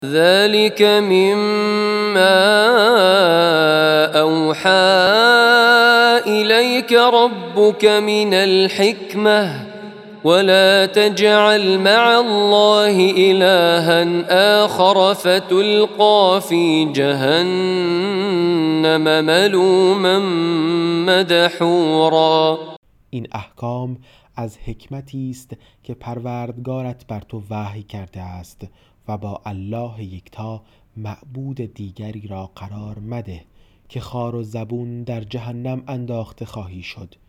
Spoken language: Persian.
ذلك مما أوحى إليك ربك من الحكمة ولا تجعل مع الله إلها آخر فتلقى في جهنم ملوما مدحورا. این احکام از حکمتی است که پروردگارت بر تو وحی کرده است و با الله یکتا معبود دیگری را قرار مده که خار و زبون در جهنم انداخته خواهی شد